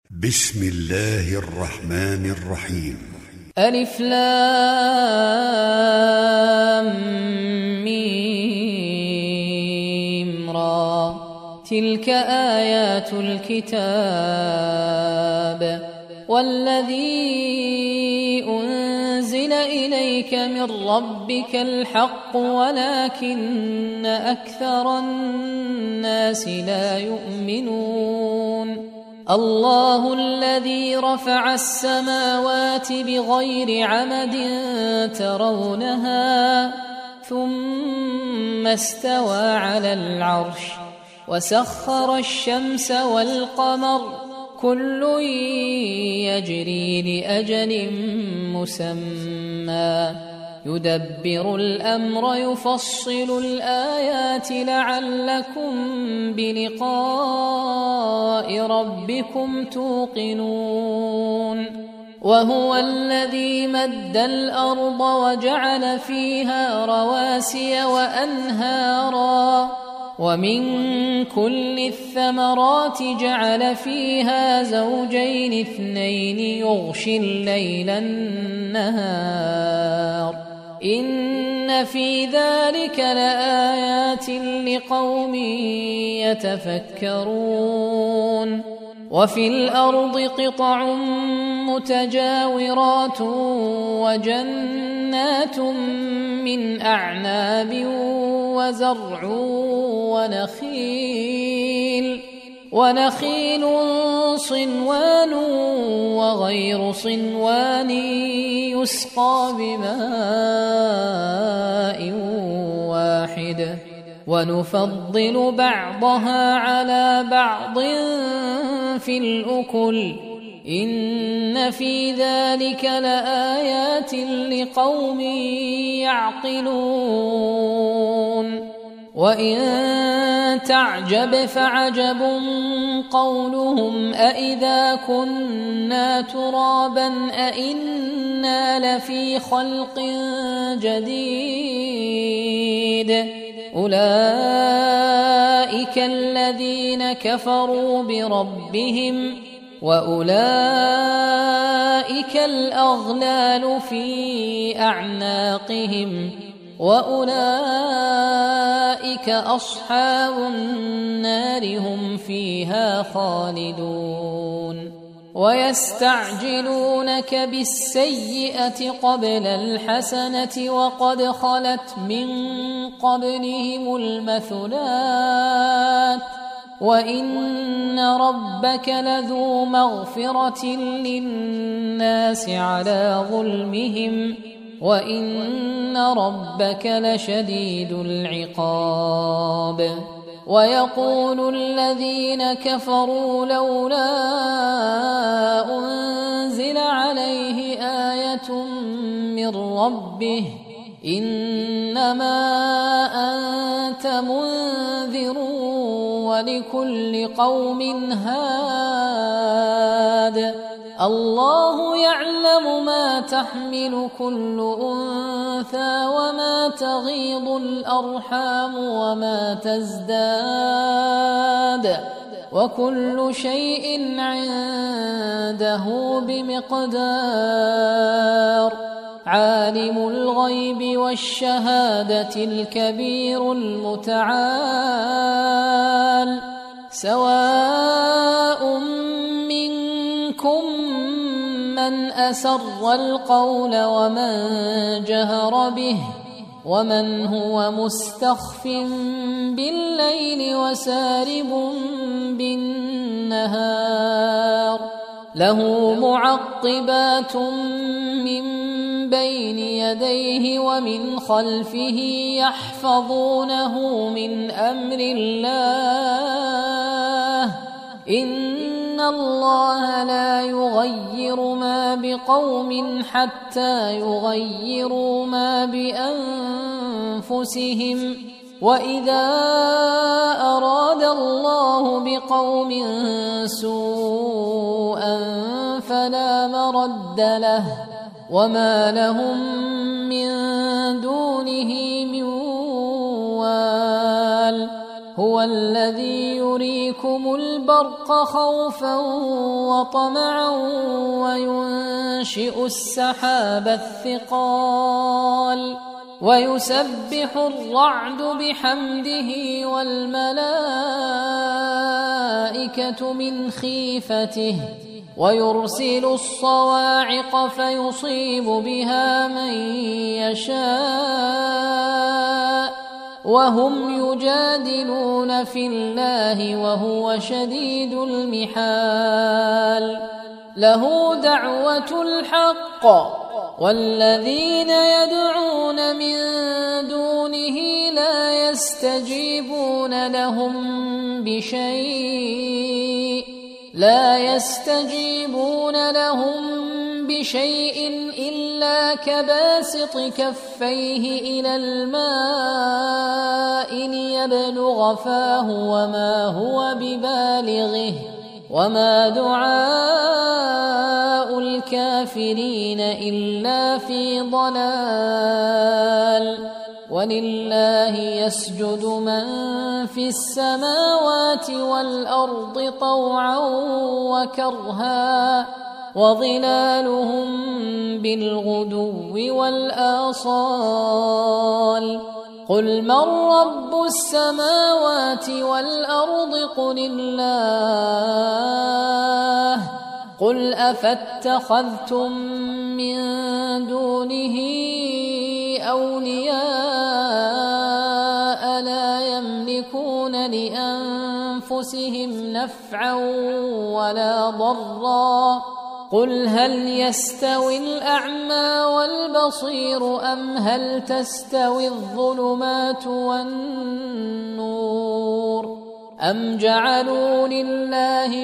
بسم الله الرحمن الرحيم. ألف لام ميم را، تلك آيات الكتاب والذي أنزل إليك من ربك الحق ولكن أكثر الناس لا يؤمنون. الله الذي رفع السماوات بغير عمد ترونها ثم استوى على العرش وسخر الشمس والقمر كل يجري لأجل مسمى يدبر الأمر يفصل الآيات لعلكم بلقاء ربكم توقنون. وهو الذي مد الأرض وجعل فيها رواسي وأنهارا ومن كل الثمرات جعل فيها زوجين اثنين يغشي الليل النهار إن في ذلك لآيات لقوم يتفكرون. وفي الأرض قطع متجاورات وجنات من أعناب وزرع ونخيل صنوان وغير صنوان يسقى بماء واحد ونفضل بعضها على بعض في الأكل إن في ذلك لآيات لقوم يعقلون. وإن تعجب فعجب قولهم أإذا كنا ترابا أإنا لفي خلق جديد أولئك الذين كفروا بربهم وأولئك الأغلال في أعناقهم وأولئك أصحاب النار هم فيها خالدون. ويستعجلونك بالسيئة قبل الحسنة وقد خلت من قبلهم المثلات وإن ربك لذو مغفرة للناس على ظلمهم وإن ربك لشديد العقاب. ويقول الذين كفروا لولا أنزل عليه آية من ربه إنما أنت منذر ولكل قوم هاد الله يعلم ما تحمل كل أنثى وما تغيض الأرحام وما تزداد وكل شيء عنده بمقدار. عالم الغيب والشهادة الكبير المتعال سواء منكم من أسر القول ومن جهر به ومن هو مستخف بالليل وسارب بالنهار له معقبات من بين يديه ومن خلفه يحفظونه من أمر الله إن الله لا يغير ما بقوم حتى يغيروا ما بأنفسهم وإذا أراد الله بقوم سوءا فلا مرد له وما لهم من دونه من وال هو الذي يريكم البرق خوفا وطمعا وينشئ السحاب الثقال ويسبح الرعد بحمده والملائكة من خيفته ويرسل الصواعق فيصيب بها من يشاء وهم يجادلون في الله وهو شديد المحال له دعوة الحق والذين يدعون من دونه لا يستجيبون لهم بشيء إلا كباسط كفيه إلى الماء ليبلغ فاه وما هو ببالغه وما دعاء الكافرين إلا في ضلال ولله يسجد من في السماوات والأرض طوعا وكرها وظلالهم بالغدو والآصال قل من رب السماوات والأرض قل الله قل أفاتخذتم من دونه أولياء لا يملكون لأنفسهم نفعا ولا ضرا قل هل يستوي الأعمى والبصير أم هل تستوي الظلمات والنور أم جعلوا لله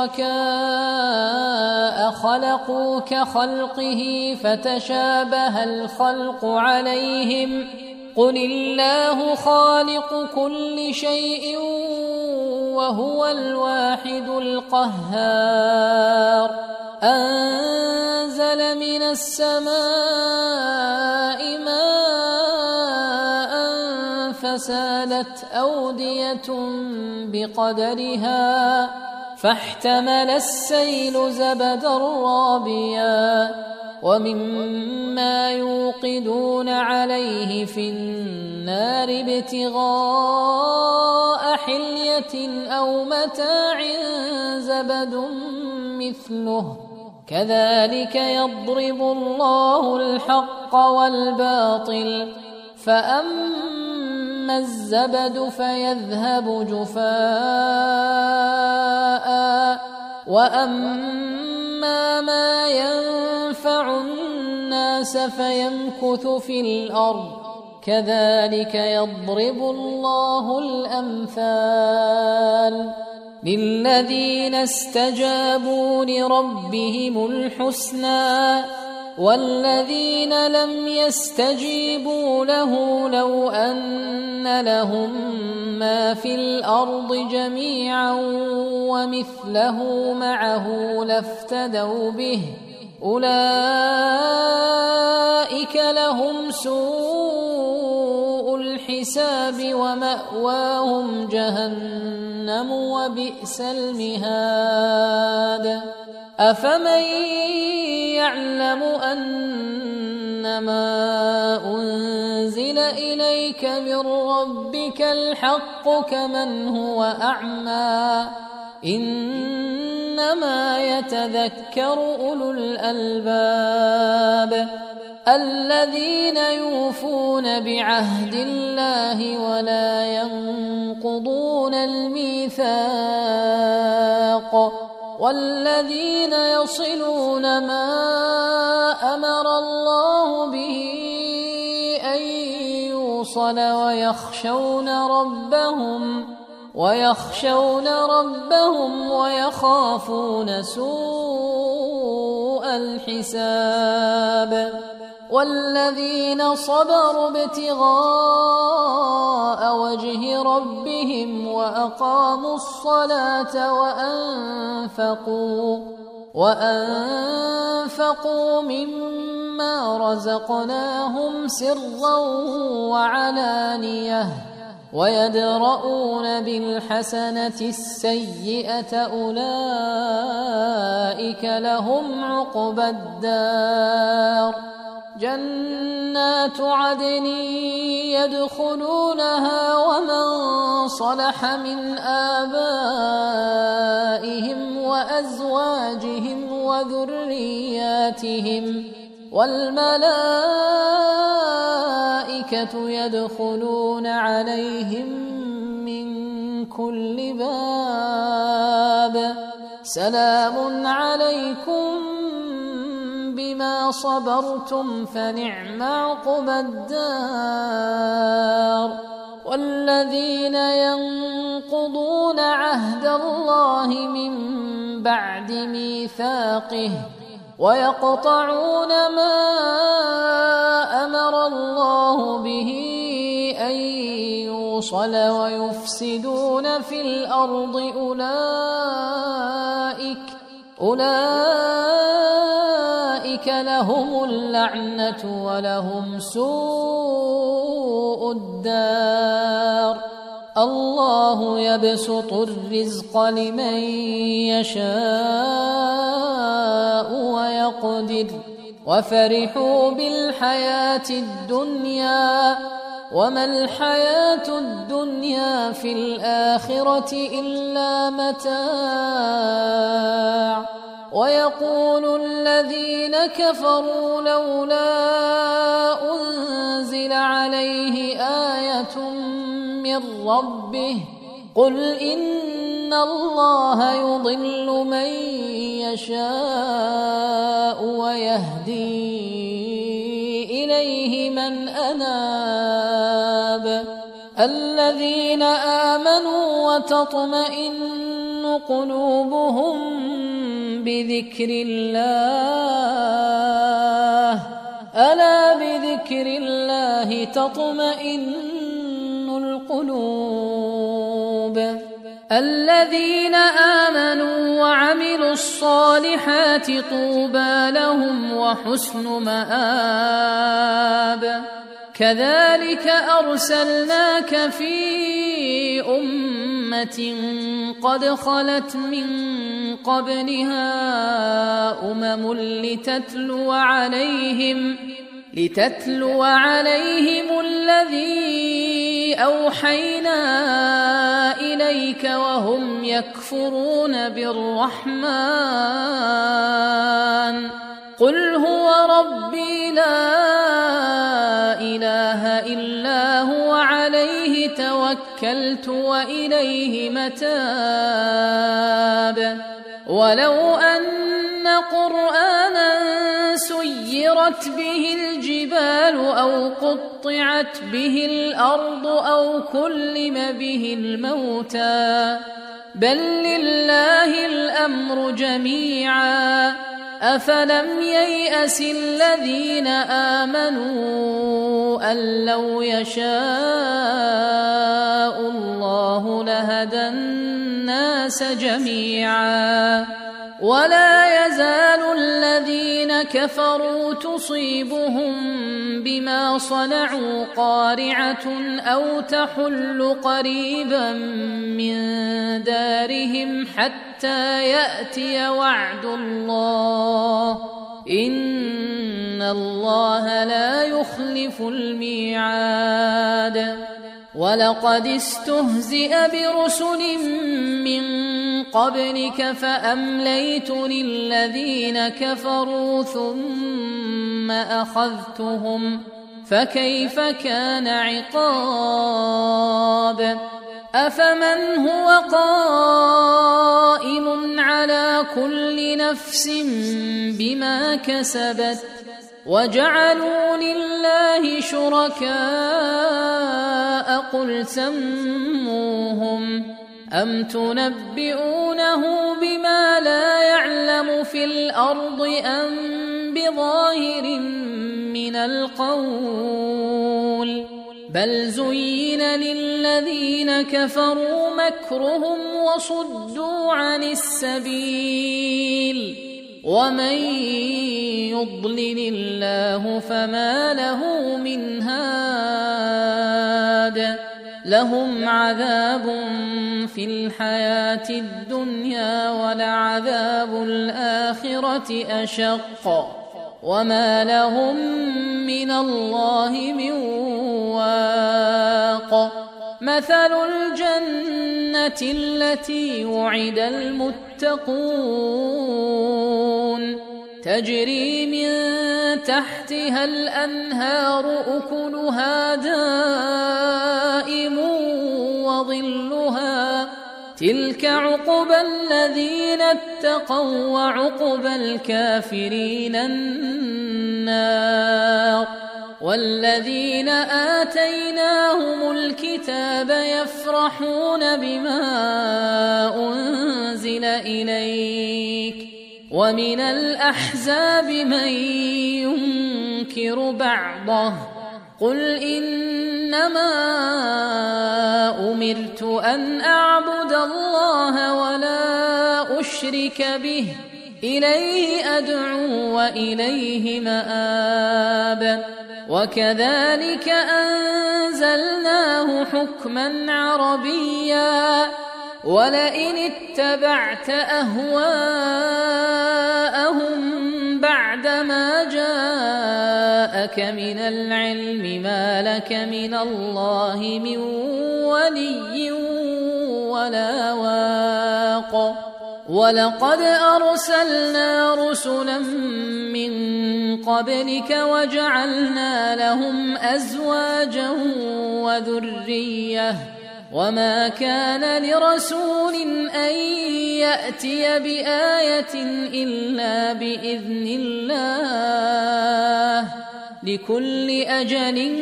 شركاء خلقوا كخلقه فتشابه الخلق عليهم قل الله خالق كل شيء وهو الواحد القهار أنزل من السماء ماء فسالت أودية بقدرها فاحتمل السيل زبدا رابيا ومما يوقدون عليه في النار ابتغاء حلية أو متاع زبد مثله كذلك يضرب الله الحق والباطل فأما الزبد فيذهب جفاء وأما ما ينفع الناس فيمكث في الأرض كذلك يضرب الله الأمثال للذين استجابوا لربهم الحسنى والذين لم يستجيبوا له لو أن لهم ما في الأرض جميعا ومثله معه لافتدوا به أولئك لهم سوء الحساب ومأواهم جهنم وبئس المهاد أفمن يعلم أنما أنزل إليك من ربك الحق كمن هو أعمى إنما يتذكر أولو الألباب الذين يوفون بعهد الله ولا ينقضون الميثاق والذين يصلون ما أمر الله به أن يوصل ويخشون ربهم ويخافون سوء الحساب والذين صبروا ابتغاء وجه ربهم وأقاموا الصلاة وأنفقوا مما رزقناهم سرا وعلانية ويدرؤون بالحسنة السيئة أولئك لهم عقبى الدار جنات عدن يدخلونها ومن صلح من آبائهم وأزواجهم وذرياتهم والملائكة يدخلون عليهم من كل باب سلام عليكم بما صبرتم فنعم عقبى الدار والذين ينقضون عهد الله من بعد ميثاقه ويقطعون ما أمر الله به أن يوصل ويفسدون في الأرض أولئك لهم اللعنة ولهم سوء الدار الله يبسط الرزق لمن يشاء ويقدر وفرحوا بالحياة الدنيا وما الحياة الدنيا في الآخرة إلا متاع ويقول الذين كفروا لولا أنزل عليه آية من ربه قل إن الله يضل من يشاء ويهدي إليه من أناب الذين آمنوا وتطمئن قلوبهم بذكر الله ألا بذكر الله تطمئن القلوب الذين آمنوا وعملوا الصالحات طوبى لهم وحسن مآب كذلك أرسلناك في أمة قد خلت من قبلها أمم لتتلو عليهم الذي أوحينا إليك وهم يكفرون بالرحمن قل هو ربي لا إله إلا هو عليه توكلت وإليه متاب ولو أن قرآنا سيرت به الجبال أو قطعت به الأرض أو كلم به الموتى بل لله الأمر جميعا أفلم ييأس الذين آمنوا أن لو يشاء الله لهدى الناس جميعا ولا يزال الذين كفروا تصيبهم بما صنعوا قارعة أو تحل قريبا من دارهم حتى يأتي وعد الله إن الله لا يخلف الميعاد ولقد استهزئ برسل من قبلك فأمليت للذين كفروا ثم أخذتهم فكيف كان عقاب أفمن هو قائم على كل نفس بما كسبت وجعلوا لله شركاء قل سموهم أم تنبئونه بما لا يعلم في الأرض أم بظاهر من القول بل زين للذين كفروا مكرهم وصدوا عن السبيل ومن يضلل الله فما له من هاد لهم عذاب في الحياة الدنيا ولعذاب الآخرة أشق وما لهم من الله من واق مثل الجنة التي وعد المتقون تجري من تحتها الأنهار أكلها دائم وظلها تلك عقبى الذين اتقوا وعقبى الكافرين النار والذين آتيناهم الكتاب يفرحون بما أنزل إليك ومن الأحزاب من ينكر بعضه قل إنما أمرت أن أعبد الله ولا أشرك به إليه أدعو وإليه مآب وكذلك أنزلناه حكما عربيا ولئن اتبعت أهواءهم بعدما جاءك من العلم ما لك من الله من ولي ولا واق ولقد أرسلنا رسلا من قبلك وجعلنا لهم أزواجا وذرية وما كان لرسول أن يأتي بآية إلا بإذن الله لكل أجل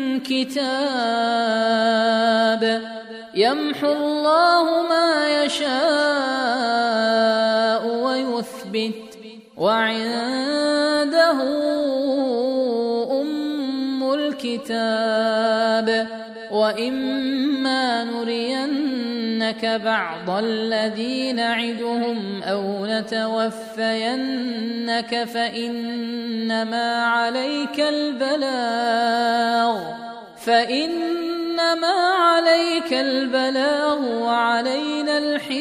كتاب يمحو الله ما يشاء ويثبت وعنده أم الكتاب وإما نرينك بعض الذي نعدهم أو نتوفينك فإنما عليك البلاغ وعلينا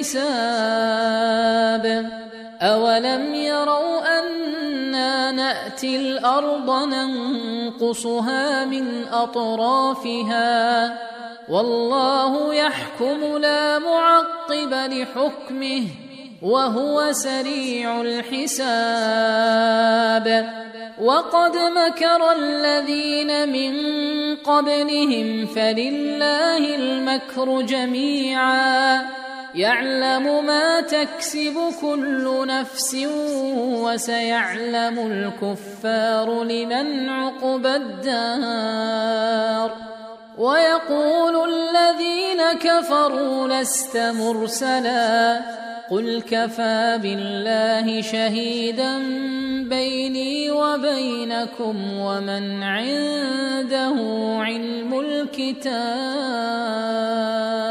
الحساب أولم يروا أنا نأتي الأرض ننقصها من أطرافها والله يحكم لا معقب لحكمه وهو سريع الحساب وقد مكر الذين من قبلهم فلله المكر جميعا يعلم ما تكسب كل نفس وسيعلم الكفار لمن عقبى الدار ويقول الذين كفروا لست مرسلا قل كفى بالله شهيدا بيني وبينكم ومن عنده علم الكتاب